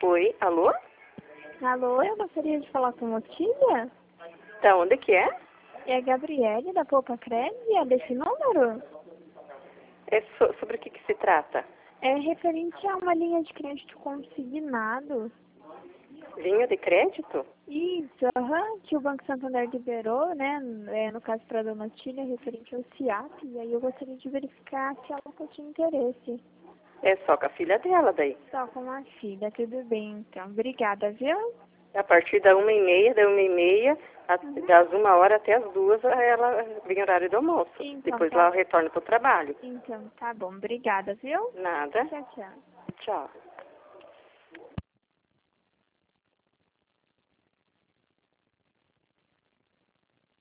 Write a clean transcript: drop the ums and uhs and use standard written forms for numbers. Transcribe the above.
Oi, alô? Alô, eu gostaria de falar com a Otília. Da onde que é? É a Gabriele, da Poupa Crédito, é desse número? É sobre o que se trata? É referente a uma linha de crédito consignado. Linha de crédito? Isso, que o Banco Santander liberou, né? No caso para a dona Otília, referente ao CIAP. E aí eu gostaria de verificar se ela tinha interesse. É só com a filha dela daí. Só com a filha, tudo bem, então. Obrigada, viu? A partir da 1h30, das 1h até as 2h, ela vem horário do almoço. Então, Depois tá. lá ela retorna pro trabalho. Então, tá bom. Obrigada, viu? Nada. Tchau, tchau. Tchau.